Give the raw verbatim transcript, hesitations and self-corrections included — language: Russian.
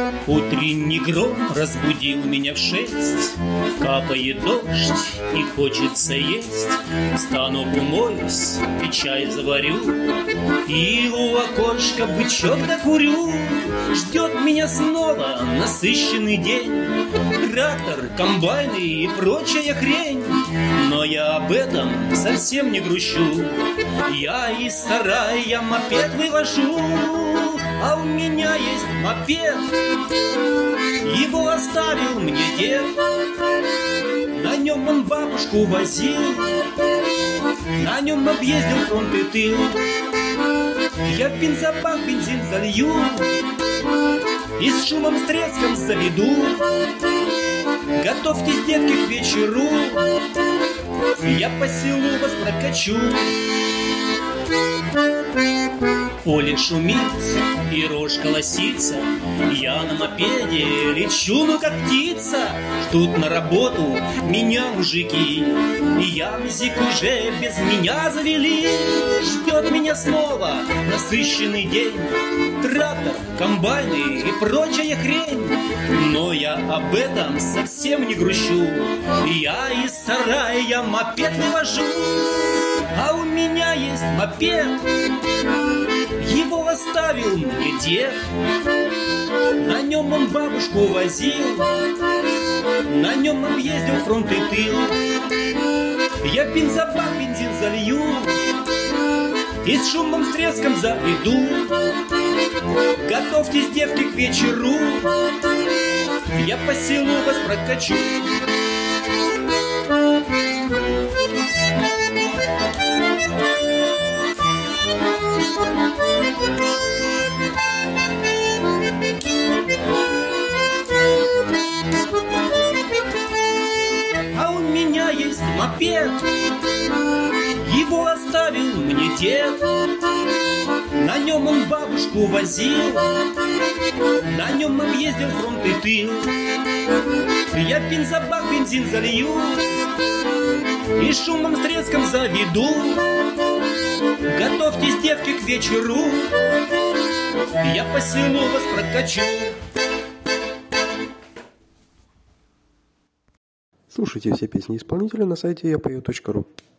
Утренний гром разбудил меня в шесть. Капает дождь и хочется есть. Встану, умоюсь и чай заварю, и у окошка бычок докурю. Ждет меня снова насыщенный день, трактор, комбайны и прочая хрень. Но я об этом совсем не грущу. Я из сарая мопед вывожу, а у меня есть мопед. Его оставил мне дед. На нем он бабушку возил, на нем объездил фронт и тыл. Я в бензобак бензин залью и с шумом, с треском заведу. Готовьтесь, детки, к вечеру, я по селу вас прокачу. Поле шумит и рожь колосится, я на мопеде лечу, ну как птица. Ждут на работу меня мужики, и ямзик уже без меня завели. Ждет меня снова насыщенный день, трактор, комбайны и прочая хрень. Но я об этом совсем не грущу. Я из сарая мопед вывожу, а у меня есть мопед. Его оставил мне дед. На нем он бабушку возил, на нем объездил фронт и тыл. Я в бензобак бензин залью и с шумом, с треском заведу. Готовьтесь, девки, к вечеру, я по селу вас прокачу. А у меня есть мопед, его оставил мне дед. На нем он бабушку возил, на нем объездил фронт и тыл. Я в бензобак бензин залью и шумом, с треском заведу. Готовьтесь, девки, к вечеру, я по селу вас прокачу. Слушайте все песни исполнителя на сайте я пою точка ру.